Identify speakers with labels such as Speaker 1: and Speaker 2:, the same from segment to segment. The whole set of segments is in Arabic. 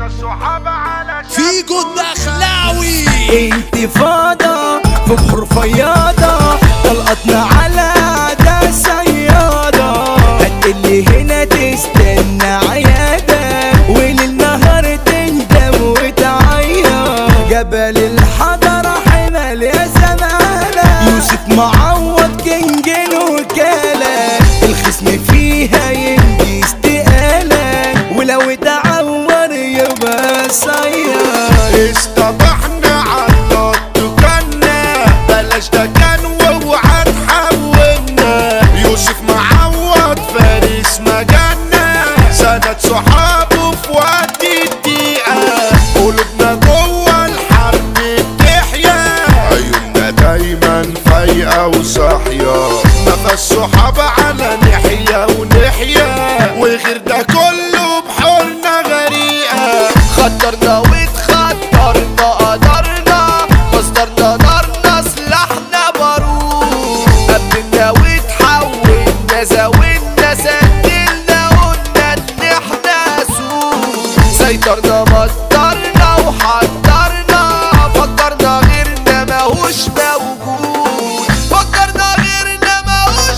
Speaker 1: فيجو الدخلاوي
Speaker 2: انتفاضة في بحر فياضة طلقتنا على عدا سيادة هتقلي هنا تستنى عيادة وللنهار تندم وتعيط جبل الحضرة حمل يا زمانة يوسف معوض كينج الوكالة الخصم فيها ينجي استقالة ولو اتعور يبقى صياد
Speaker 3: اصطبحنا عالنط وكنا بلاش ده كان واوعى تحولنا يوسف معوض فارس مجالنا سند صحابه في وقت الدقيقة قلوبنا جوه الحرب بتحيا عيوننا دايما فايقة وصاحية نفس صحاب على نحيا ونحيا وغير ده كله بحورنا غريقة خطرنا واتخطرنا قدرنا مصدرنا نارنا سلاحنا بارود قبلنا واتحولنا زاولنا سدلنا قلنا ان احنا سود سيطرنا مطرنا وحضرنا فكرنا غيرنا ماهوش موجود فكرنا غيرنا ماهوش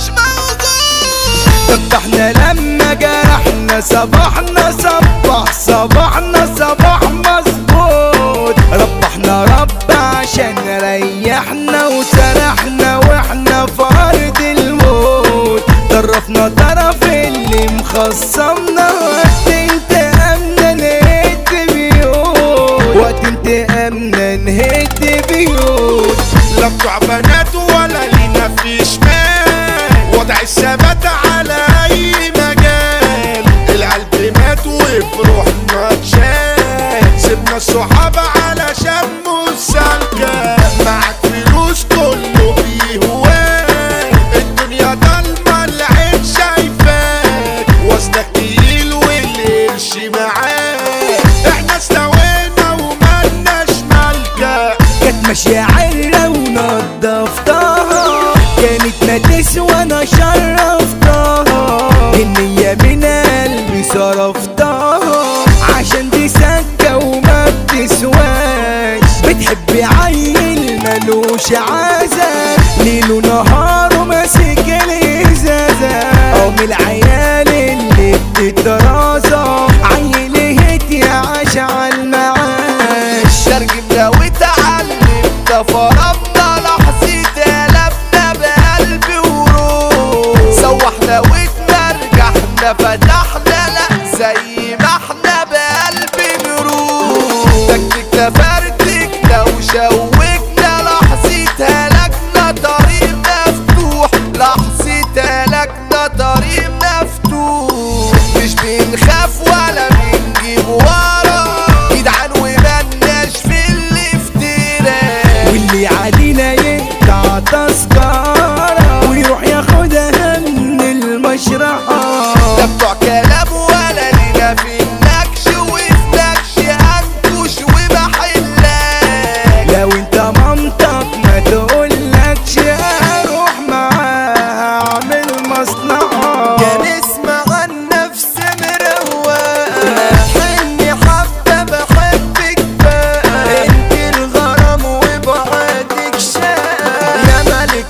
Speaker 3: موجود
Speaker 2: احنا لما جرحنا صباحنا صباحنا صباح مظبوط ربحنا رب عشان ريحنا وسرحنا واحنا في ارض الموت طرفنا طرف اللي مخصمنا وقت انتقامنا نهد بيوت وقت انتقامنا نهد بيوت
Speaker 3: لا بتوع بنات ولا لينا في شمال وضع الثبات على اي مجال القلب مات وفي روحنا اتشال سيبنا الصحابة علشان مسالكة معاك فلوس كله بيهواك الدنيا ضلمة العين شايفاك وزنك تقيل والقرش معاك احنا استوينا ومالناش مالكة
Speaker 2: كانت ماشية عرة ونضفتها كانت ما تسوى انا شرفتها النية من قلبي صرفتها عشان دي سكة وما بتسواش بتحب عيل ملوش عازة ليل ونهار وماسك الازازة او من العيال اللي بتترازة عيل هت يا عاش عالمعاش
Speaker 3: ترجمنا وتعلمنا فرمنا لحظة قلبنا بقلب وروح سوحنا واتمرجحنا فتحنا لا زي ما احنا بقلب نروح تكتكنا فرتكنا وشوكنا لحظة هلكنا طريق مفتوح لحظة هلكنا طريق مفتوح مش بنخاف ولا بنجيب ورا جدعان ومالناش في اللي افتراء
Speaker 2: واللي علينا يقطع تذكرة ويروح ياخدها من المشرحة
Speaker 3: لا بتوع كلام ولا لينا في النكش وفي نكش انكش وبحلك
Speaker 2: لو انت مامتك ما تقولكش اروح معاها اعمل مصلحة
Speaker 3: يا نسمع عن نفس مرواقة حني حبة بحبك بقى انت الغرام وبعدك شاق يا ملك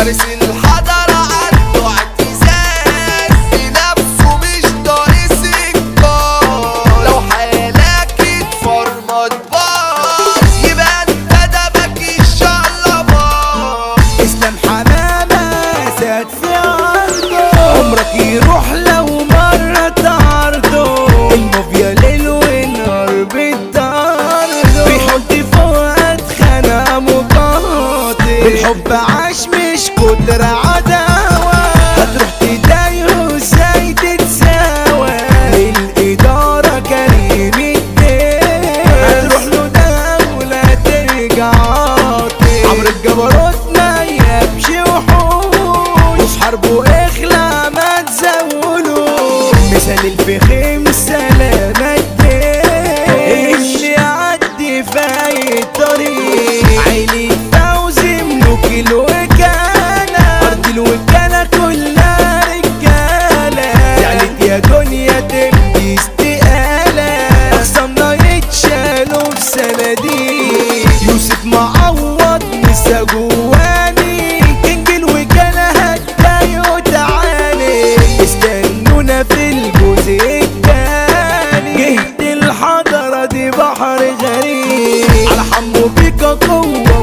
Speaker 3: فارس الحضرة عنده اعتزاز بنفسه مش ناقص انكار لو حالك اتفرمط باظ يبقى انت دبك الشقلباظ
Speaker 2: اسلام حمامة ساد في عرضه عمرك يروح لو مرة تعرضه المافيا ليل ونهار بتطارده بيحط فوق اتخانق مقاتل بالحب عاش مش قدر عداوة هتروح تضايقه ازاي تتساوى الإدارة كريم الدين هتروح له دولة ترجع عاطل عمرو الجبروت ما يبشي وحوش وفي حربه اخلع ما تزولوش مثال الفخم سلامة الدين اللي يعدي في اي طريق عيني فوزي ملوك الوكالة ارض الوكالة كلها رجالة زعلت يا دنيا تبدي استقالة اخصامنا يتشالوا في صناديق يوسف معوض مسا جواني كينج الوكالة هتضايقوا تعالي استنونا في الجزء التاني جهد الحضرة دي بحر غريب على حمو بيكا قوة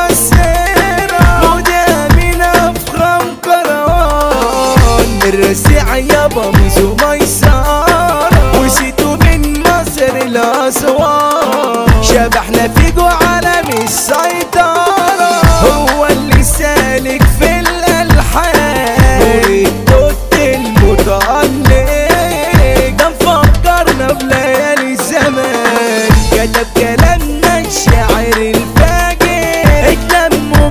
Speaker 2: مؤثرة ودي افخم كروان الرسيع يابا ميزو ميسارة وسيتو من مصر الاسوان شبحنا فيجو عالم السيطرة هو اللي سالك في الالحان والدوت المتألق ده مفكرنا بليالي الزمان كتب كلامنا الشاعر الفاجر اتلموا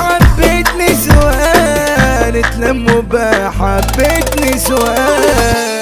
Speaker 2: بحبة نسوان اتلموا بحبة نسوان